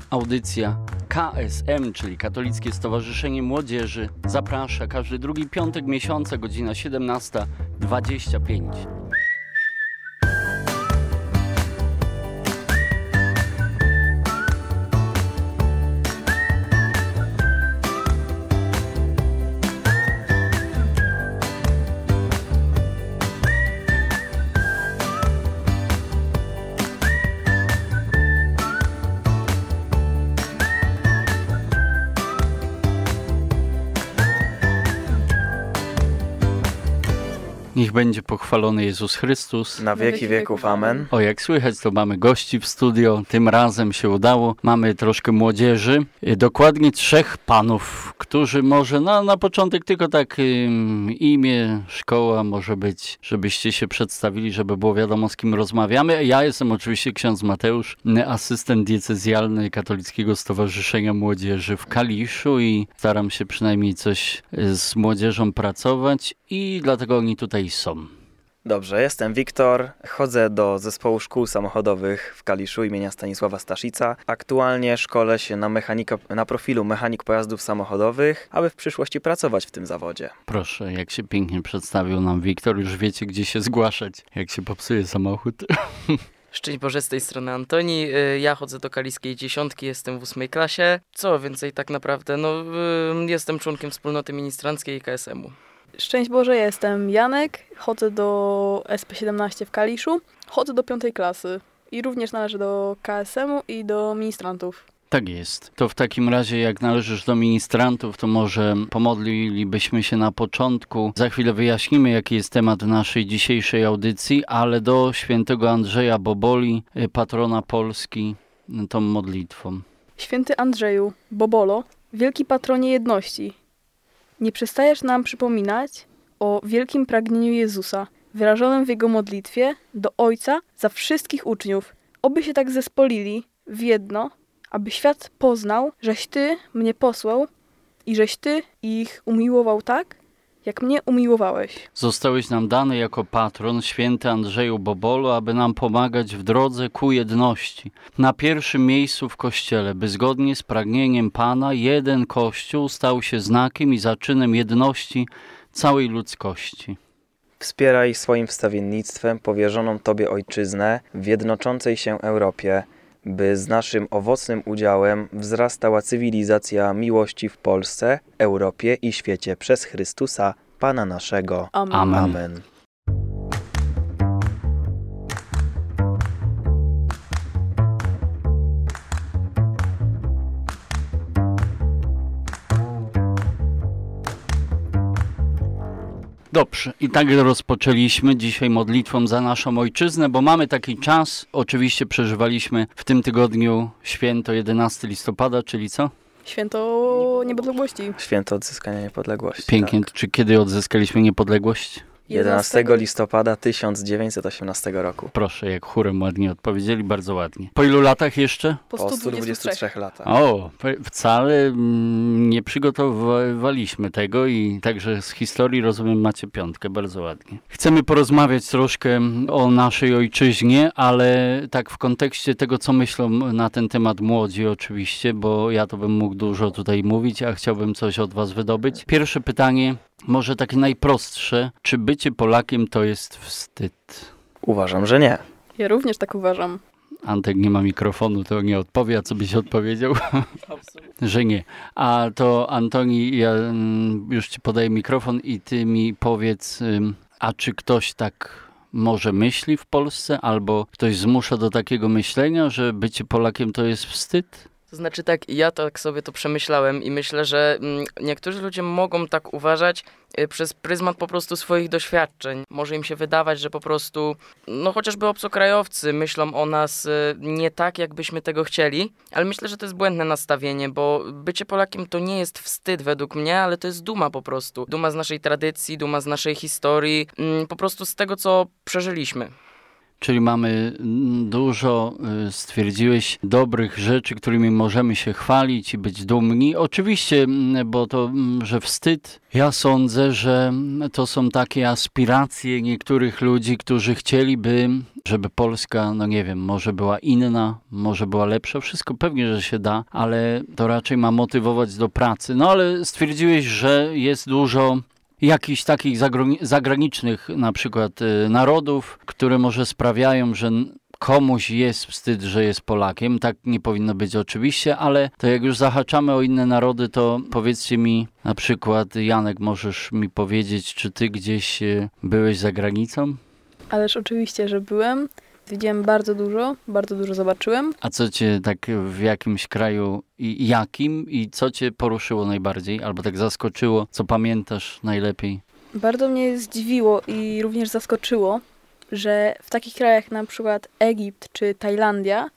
Audycja KSM, czyli Katolickie Stowarzyszenie Młodzieży, zaprasza każdy drugi piątek miesiąca, godzina 17:25. Niech będzie pochwalony Jezus Chrystus. Na wieki wieków. Amen. O, jak słychać, to mamy gości w studio. Tym razem się udało. Mamy troszkę młodzieży. Dokładnie 3 panów, którzy może na początek tylko tak imię, szkoła może być, żebyście się przedstawili, żeby było wiadomo, z kim rozmawiamy. Ja jestem oczywiście ksiądz Mateusz, asystent diecezjalny Katolickiego Stowarzyszenia Młodzieży w Kaliszu i staram się przynajmniej coś z młodzieżą pracować i dlatego oni tutaj są. Dobrze, jestem Wiktor, chodzę do zespołu szkół samochodowych w Kaliszu imienia Stanisława Staszica. Aktualnie szkolę się na profilu mechanik pojazdów samochodowych, aby w przyszłości pracować w tym zawodzie. Proszę, jak się pięknie przedstawił nam Wiktor, już wiecie, gdzie się zgłaszać, jak się popsuje samochód. Szczęść Boże, z tej strony Antoni. Ja chodzę do kaliskiej 10, jestem w 8 klasie. Co więcej tak naprawdę, jestem członkiem wspólnoty ministranckiej KSM-u. Szczęść Boże, jestem Janek, chodzę do SP17 w Kaliszu, chodzę do 5 klasy i również należę do KSM-u i do ministrantów. Tak jest. To w takim razie, jak należysz do ministrantów, to może pomodlilibyśmy się na początku. Za chwilę wyjaśnimy, jaki jest temat naszej dzisiejszej audycji, ale do świętego Andrzeja Boboli, patrona Polski, tą modlitwą. Święty Andrzeju, Bobolo, wielki patronie jedności, nie przestajesz nam przypominać o wielkim pragnieniu Jezusa, wyrażonym w Jego modlitwie do Ojca za wszystkich uczniów, oby się tak zespolili w jedno, aby świat poznał, żeś Ty mnie posłał i żeś Ty ich umiłował tak, jak mnie umiłowałeś. Zostałeś nam dany jako patron, święty Andrzeju Bobolo, aby nam pomagać w drodze ku jedności. Na pierwszym miejscu w Kościele, by zgodnie z pragnieniem Pana jeden Kościół stał się znakiem i zaczynem jedności całej ludzkości. Wspieraj swoim wstawiennictwem powierzoną Tobie ojczyznę w jednoczącej się Europie, by z naszym owocnym udziałem wzrastała cywilizacja miłości w Polsce, Europie i świecie przez Chrystusa, Pana naszego. Amen. Amen. Dobrze, i tak rozpoczęliśmy dzisiaj modlitwą za naszą ojczyznę, bo mamy taki czas. Oczywiście przeżywaliśmy w tym tygodniu święto 11 listopada, czyli co? Święto Niepodległości. Święto odzyskania niepodległości. Pięknie. Tak. Czy kiedy odzyskaliśmy niepodległość? 11 listopada 1918 roku. Proszę, jak chórem ładnie odpowiedzieli, bardzo ładnie. Po ilu latach jeszcze? Po Po 123 123 latach. O, wcale nie przygotowywaliśmy tego i także z historii, rozumiem, macie 5, bardzo ładnie. Chcemy porozmawiać troszkę o naszej ojczyźnie, ale tak w kontekście tego, co myślą na ten temat młodzi oczywiście, bo ja to bym mógł dużo tutaj mówić, a chciałbym coś od was wydobyć. Pierwsze pytanie, może takie najprostsze. Czy bycie Polakiem to jest wstyd? Uważam, że nie. Ja również tak uważam. Antek nie ma mikrofonu, to nie odpowie, a co byś odpowiedział? Że nie. A to Antoni, ja już ci podaję mikrofon i ty mi powiedz, a czy ktoś tak może myśli w Polsce, albo ktoś zmusza do takiego myślenia, że bycie Polakiem to jest wstyd? To znaczy tak, ja tak sobie to przemyślałem i myślę, że niektórzy ludzie mogą tak uważać przez pryzmat po prostu swoich doświadczeń. Może im się wydawać, że po prostu, chociażby obcokrajowcy myślą o nas nie tak, jakbyśmy tego chcieli, ale myślę, że to jest błędne nastawienie, bo bycie Polakiem to nie jest wstyd według mnie, ale to jest duma po prostu. Duma z naszej tradycji, duma z naszej historii, po prostu z tego, co przeżyliśmy. Czyli mamy dużo, stwierdziłeś, dobrych rzeczy, którymi możemy się chwalić i być dumni. Oczywiście, bo to, że wstyd, ja sądzę, że to są takie aspiracje niektórych ludzi, którzy chcieliby, żeby Polska, no nie wiem, może była inna, może była lepsza. Wszystko pewnie, że się da, ale to raczej ma motywować do pracy. No ale stwierdziłeś, że jest dużo jakichś takich zagranicznych na przykład narodów, które może sprawiają, że komuś jest wstyd, że jest Polakiem. Tak nie powinno być oczywiście, ale to jak już zahaczamy o inne narody, to powiedzcie mi na przykład, Janek, możesz mi powiedzieć, czy ty gdzieś byłeś za granicą? Ależ oczywiście, że byłem. Widziałem bardzo dużo zobaczyłem. A co cię tak w jakimś kraju i jakim i co cię poruszyło najbardziej? Albo tak zaskoczyło, co pamiętasz najlepiej? Bardzo mnie zdziwiło i również zaskoczyło, że w takich krajach na przykład Egipt czy Tajlandia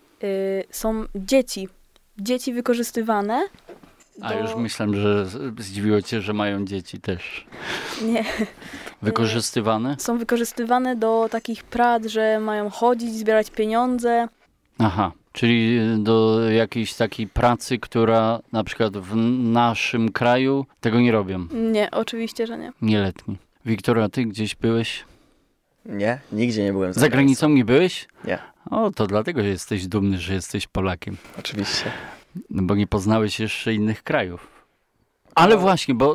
są dzieci wykorzystywane. A już myślałem, że zdziwiło cię, że mają dzieci też. Nie. Wykorzystywane? Są wykorzystywane do takich prac, że mają chodzić, zbierać pieniądze. Aha, czyli do jakiejś takiej pracy, która na przykład w naszym kraju tego nie robią. Nie, oczywiście, że nie. Nieletni. Wiktor, a ty gdzieś byłeś? Nie, nigdzie nie byłem Za granicą nie byłeś? Nie. O, to dlatego jesteś dumny, że jesteś Polakiem. Oczywiście. No bo nie poznałeś jeszcze innych krajów. Ale właśnie, bo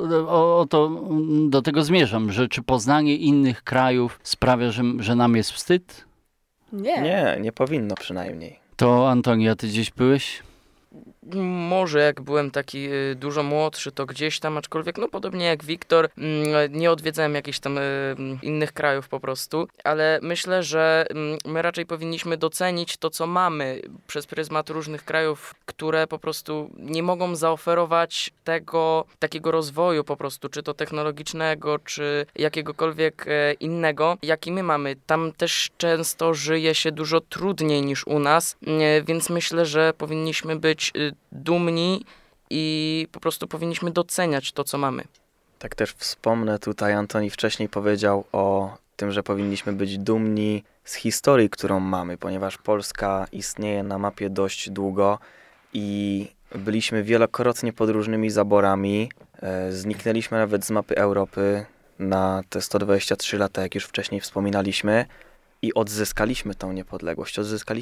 do tego zmierzam, że czy poznanie innych krajów sprawia, że nam jest wstyd? Nie. Nie powinno przynajmniej. To Antonia, ty gdzieś byłeś? Może jak byłem taki dużo młodszy, to gdzieś tam, aczkolwiek no podobnie jak Wiktor, nie odwiedzałem jakichś tam innych krajów po prostu, ale myślę, że my raczej powinniśmy docenić to, co mamy przez pryzmat różnych krajów, które po prostu nie mogą zaoferować tego takiego rozwoju po prostu, czy to technologicznego, czy jakiegokolwiek innego, jaki my mamy. Tam też często żyje się dużo trudniej niż u nas, więc myślę, że powinniśmy być dumni i po prostu powinniśmy doceniać to, co mamy. Tak też wspomnę tutaj, Antoni wcześniej powiedział o tym, że powinniśmy być dumni z historii, którą mamy, ponieważ Polska istnieje na mapie dość długo i byliśmy wielokrotnie pod różnymi zaborami, zniknęliśmy nawet z mapy Europy na te 123 lata, jak już wcześniej wspominaliśmy, i odzyskaliśmy tą niepodległość.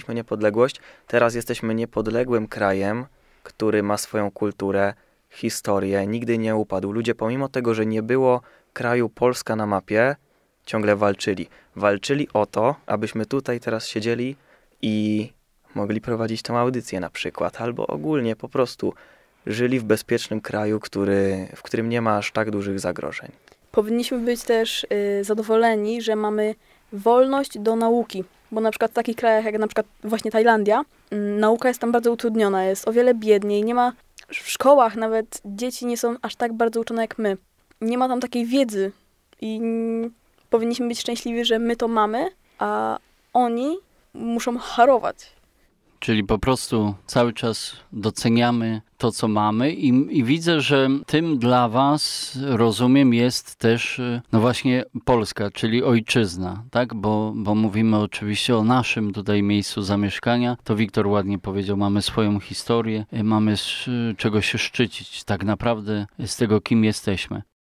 Teraz jesteśmy niepodległym krajem, który ma swoją kulturę, historię, nigdy nie upadł. Ludzie pomimo tego, że nie było kraju Polska na mapie, ciągle walczyli. Walczyli o to, abyśmy tutaj teraz siedzieli i mogli prowadzić tę audycję na przykład, albo ogólnie po prostu żyli w bezpiecznym kraju, w którym nie ma aż tak dużych zagrożeń. Powinniśmy być też zadowoleni, że mamy wolność do nauki, bo na przykład w takich krajach jak na przykład właśnie Tajlandia, nauka jest tam bardzo utrudniona, jest o wiele biedniej, nie ma w szkołach nawet dzieci nie są aż tak bardzo uczone jak my. Nie ma tam takiej wiedzy i powinniśmy być szczęśliwi, że my to mamy, a oni muszą harować. Czyli po prostu cały czas doceniamy to, co mamy i widzę, że tym dla was, rozumiem, jest też no właśnie Polska, czyli ojczyzna, tak? Bo mówimy oczywiście o naszym tutaj miejscu zamieszkania. To Wiktor ładnie powiedział, mamy swoją historię, mamy z czego się szczycić tak naprawdę z tego, kim jesteśmy.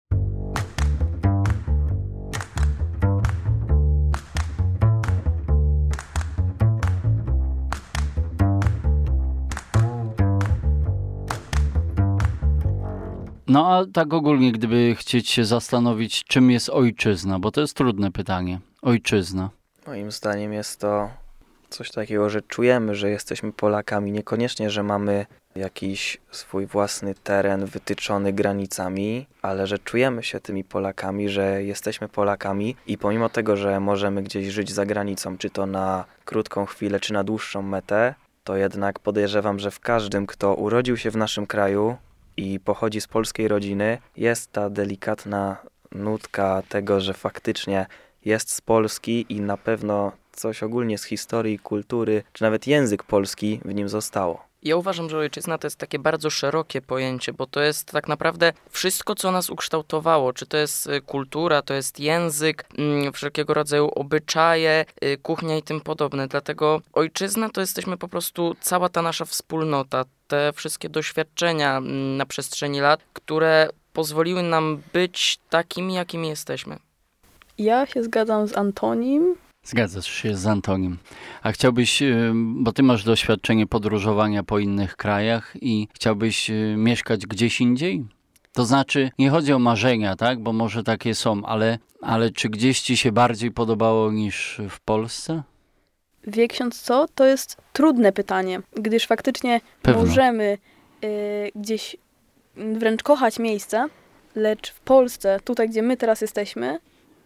No a tak ogólnie, gdyby chcieć się zastanowić, czym jest ojczyzna, bo to jest trudne pytanie. Ojczyzna. Moim zdaniem jest to coś takiego, że czujemy, że jesteśmy Polakami. Niekoniecznie, że mamy jakiś swój własny teren wytyczony granicami, ale że czujemy się tymi Polakami, że jesteśmy Polakami i pomimo tego, że możemy gdzieś żyć za granicą, czy to na krótką chwilę, czy na dłuższą metę, to jednak podejrzewam, że w każdym, kto urodził się w naszym kraju i pochodzi z polskiej rodziny, jest ta delikatna nutka tego, że faktycznie jest z Polski i na pewno coś ogólnie z historii, kultury, czy nawet język polski w nim zostało. Ja uważam, że ojczyzna to jest takie bardzo szerokie pojęcie, bo to jest tak naprawdę wszystko, co nas ukształtowało. Czy to jest kultura, to jest język, wszelkiego rodzaju obyczaje, kuchnia i tym podobne. Dlatego ojczyzna to jesteśmy po prostu cała ta nasza wspólnota, te wszystkie doświadczenia na przestrzeni lat, które pozwoliły nam być takimi, jakimi jesteśmy. Ja się zgadzam z Antonim. Zgadzasz się z Antonim. A chciałbyś, bo ty masz doświadczenie podróżowania po innych krajach i chciałbyś mieszkać gdzieś indziej? To znaczy, nie chodzi o marzenia, tak? Bo może takie są, ale czy gdzieś ci się bardziej podobało niż w Polsce? Wie ksiądz co? To jest trudne pytanie, gdyż faktycznie możemy gdzieś wręcz kochać miejsce, lecz w Polsce, tutaj gdzie my teraz jesteśmy,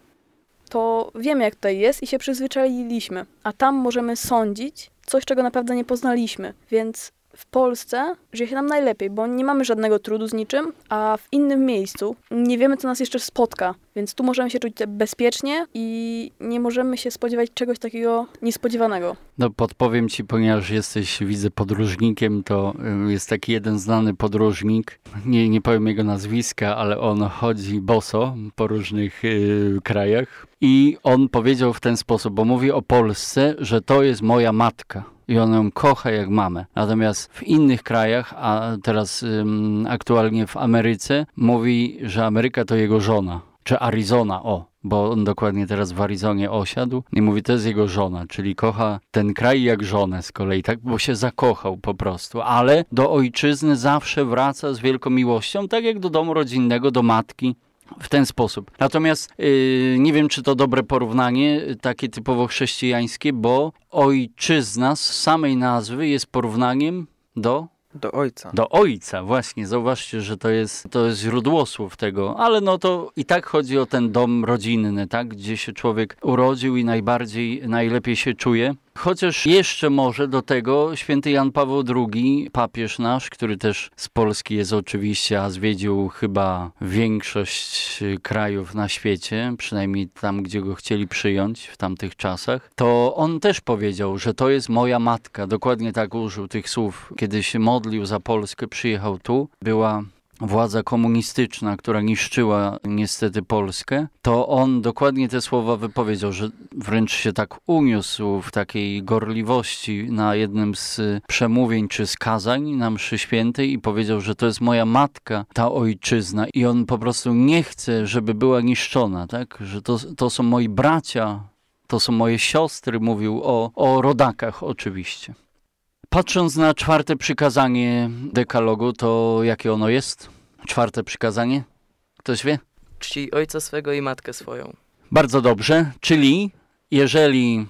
to wiemy jak tutaj jest i się przyzwyczailiśmy, a tam możemy sądzić coś, czego naprawdę nie poznaliśmy, więc w Polsce żyje się nam najlepiej, bo nie mamy żadnego trudu z niczym, a w innym miejscu nie wiemy, co nas jeszcze spotka, więc tu możemy się czuć bezpiecznie i nie możemy się spodziewać czegoś takiego niespodziewanego. No podpowiem ci, ponieważ jesteś, widzę, podróżnikiem, to jest taki jeden znany podróżnik, nie powiem jego nazwiska, ale on chodzi boso po różnych krajach i on powiedział w ten sposób, bo mówi o Polsce, że to jest moja matka. I on ją kocha jak mamę. Natomiast w innych krajach, a teraz aktualnie w Ameryce, mówi, że Ameryka to jego żona. Czy Arizona, bo on dokładnie teraz w Arizonie osiadł. I mówi, to jest jego żona, czyli kocha ten kraj jak żonę z kolei, tak? Bo się zakochał po prostu. Ale do ojczyzny zawsze wraca z wielką miłością, tak jak do domu rodzinnego, do matki. W ten sposób. Natomiast nie wiem, czy to dobre porównanie, takie typowo chrześcijańskie, bo ojczyzna z samej nazwy jest porównaniem do ojca. Do ojca, właśnie. Zauważcie, że to jest źródło słów tego, ale no to i tak chodzi o ten dom rodzinny, tak? Gdzie się człowiek urodził i najlepiej się czuje. Chociaż jeszcze może do tego święty Jan Paweł II, papież nasz, który też z Polski jest oczywiście, a zwiedził chyba większość krajów na świecie, przynajmniej tam, gdzie go chcieli przyjąć w tamtych czasach, to on też powiedział, że to jest moja matka. Dokładnie tak użył tych słów. Kiedy się modlił za Polskę, przyjechał tu, była władza komunistyczna, która niszczyła niestety Polskę, to on dokładnie te słowa wypowiedział, że wręcz się tak uniósł w takiej gorliwości na jednym z przemówień czy z kazań na mszy świętej i powiedział, że to jest moja matka, ta ojczyzna i on po prostu nie chce, żeby była niszczona, tak? Że to są moi bracia, to są moje siostry, mówił o rodakach oczywiście. Patrząc na 4. przykazanie dekalogu, to jakie ono jest? 4. przykazanie? Ktoś wie? Czcij ojca swego i matkę swoją. Bardzo dobrze, czyli jeżeli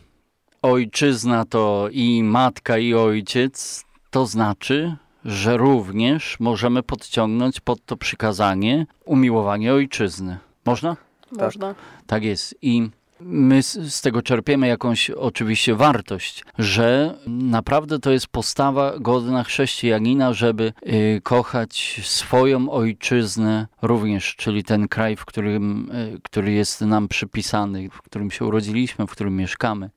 ojczyzna to i matka i ojciec, to znaczy, że również możemy podciągnąć pod to przykazanie umiłowanie ojczyzny. Można? Można. Tak jest. I my z tego czerpiemy jakąś oczywiście wartość, że naprawdę to jest postawa godna chrześcijanina, żeby kochać swoją ojczyznę również, czyli ten kraj, który jest nam przypisany, w którym się urodziliśmy, w którym mieszkamy.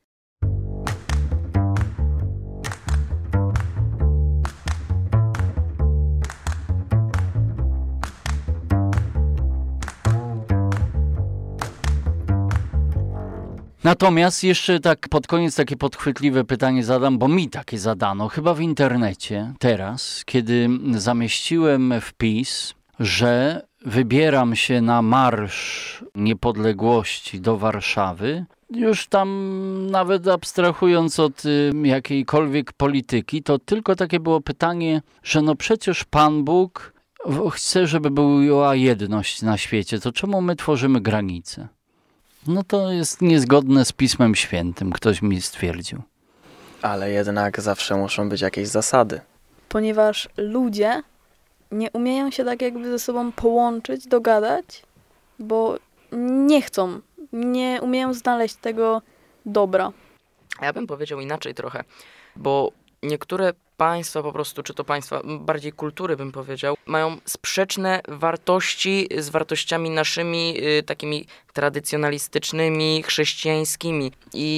Natomiast jeszcze tak pod koniec takie podchwytliwe pytanie zadam, bo mi takie zadano, chyba w internecie teraz, kiedy zamieściłem wpis, że wybieram się na Marsz Niepodległości do Warszawy, już tam nawet abstrahując od jakiejkolwiek polityki, to tylko takie było pytanie, że no przecież Pan Bóg chce, żeby była jedność na świecie, to czemu my tworzymy granice? No to jest niezgodne z Pismem Świętym, ktoś mi stwierdził. Ale jednak zawsze muszą być jakieś zasady. Ponieważ ludzie nie umieją się tak jakby ze sobą połączyć, dogadać, bo nie chcą, nie umieją znaleźć tego dobra. Ja bym powiedział inaczej trochę, bo niektóre państwa po prostu, czy to państwa, bardziej kultury bym powiedział, mają sprzeczne wartości z wartościami naszymi takimi tradycjonalistycznymi, chrześcijańskimi. I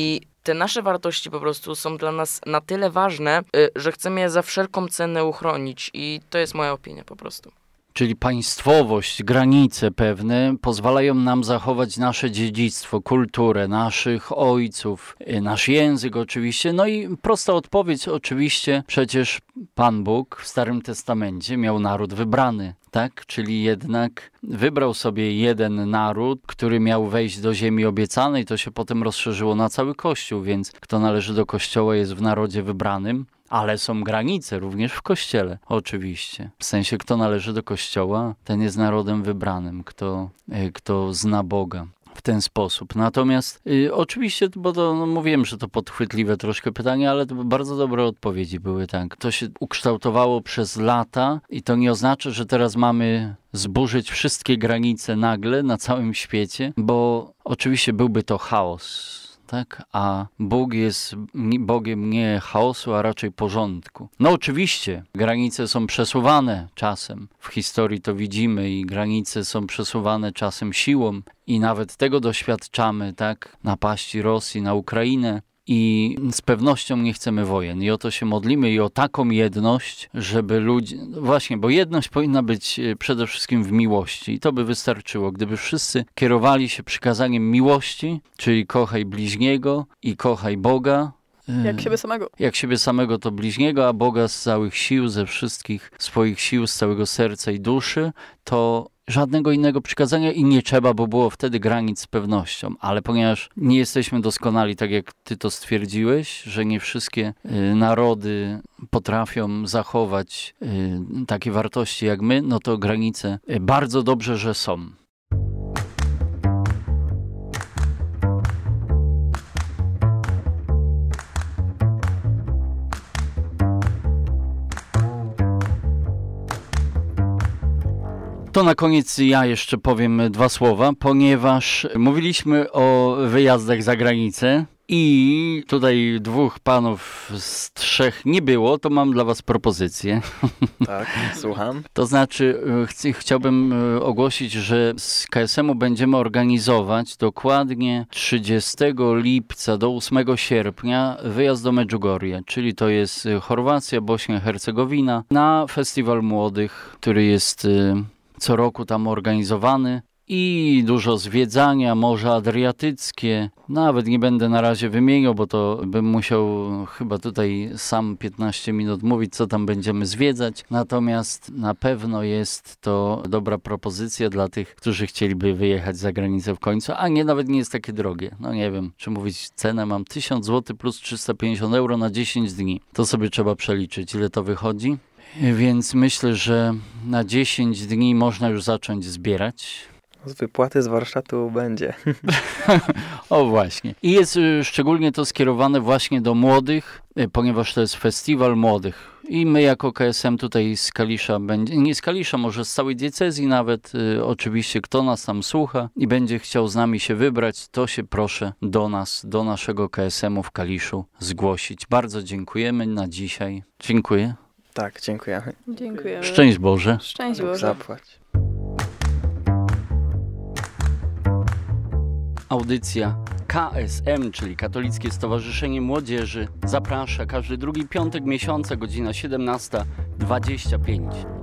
te nasze wartości po prostu są dla nas na tyle ważne, że chcemy je za wszelką cenę uchronić i to jest moja opinia po prostu. Czyli państwowość, granice pewne pozwalają nam zachować nasze dziedzictwo, kulturę, naszych ojców, nasz język oczywiście. No i prosta odpowiedź oczywiście, przecież Pan Bóg w Starym Testamencie miał naród wybrany, tak? Czyli jednak wybrał sobie jeden naród, który miał wejść do ziemi obiecanej, to się potem rozszerzyło na cały Kościół, więc kto należy do Kościoła jest w narodzie wybranym. Ale są granice również w Kościele, oczywiście. W sensie, kto należy do Kościoła, ten jest narodem wybranym, kto zna Boga w ten sposób. Natomiast oczywiście, bo to mówiłem, że to podchwytliwe troszkę pytanie, ale to bardzo dobre odpowiedzi były, tak. To się ukształtowało przez lata i to nie oznacza, że teraz mamy zburzyć wszystkie granice nagle na całym świecie, bo oczywiście byłby to chaos. Tak? A Bóg jest Bogiem nie chaosu, a raczej porządku. No oczywiście, granice są przesuwane czasem. W historii to widzimy i granice są przesuwane czasem siłą i nawet tego doświadczamy, tak? Napaści Rosji na Ukrainę. I z pewnością nie chcemy wojen. I o to się modlimy i o taką jedność, żeby ludzie... Właśnie, bo jedność powinna być przede wszystkim w miłości. I to by wystarczyło, gdyby wszyscy kierowali się przykazaniem miłości, czyli kochaj bliźniego i kochaj Boga. Jak siebie samego. Jak siebie samego to bliźniego, a Boga z całych sił, ze wszystkich swoich sił, z całego serca i duszy, to żadnego innego przykazania i nie trzeba, bo było wtedy granic z pewnością. Ale ponieważ nie jesteśmy doskonali, tak jak ty to stwierdziłeś, że nie wszystkie narody potrafią zachować takie wartości jak my, no to granice bardzo dobrze, że są. To na koniec ja jeszcze powiem dwa słowa, ponieważ mówiliśmy o wyjazdach za granicę i tutaj dwóch panów z trzech nie było, to mam dla was propozycję. Tak, słucham. To znaczy chciałbym ogłosić, że z KSM-u będziemy organizować dokładnie 30 lipca do 8 sierpnia wyjazd do Medjugorje, czyli to jest Chorwacja, Bośnia, Hercegowina, na Festiwal Młodych, który jest co roku tam organizowany i dużo zwiedzania, Morze Adriatyckie. Nawet nie będę na razie wymieniał, bo to bym musiał chyba tutaj sam 15 minut mówić, co tam będziemy zwiedzać. Natomiast na pewno jest to dobra propozycja dla tych, którzy chcieliby wyjechać za granicę w końcu, a nie, nawet nie jest takie drogie. No nie wiem, czy mówić cenę, mam 1000 zł plus 350 euro na 10 dni. To sobie trzeba przeliczyć, ile to wychodzi. Więc myślę, że na 10 dni można już zacząć zbierać. Z wypłaty z warsztatu będzie. O właśnie. I jest szczególnie to skierowane właśnie do młodych, ponieważ to jest festiwal młodych. I my jako KSM tutaj z Kalisza, nie z Kalisza, może z całej diecezji nawet, oczywiście kto nas tam słucha i będzie chciał z nami się wybrać, to się proszę do nas, do naszego KSM-u w Kaliszu zgłosić. Bardzo dziękujemy na dzisiaj. Dziękuję. Tak, dziękujemy. Dziękujemy. Szczęść Boże. Szczęść Bóg Boże. zapłać. Audycja KSM, czyli Katolickie Stowarzyszenie Młodzieży, zaprasza każdy drugi piątek miesiąca, godzina 17:25.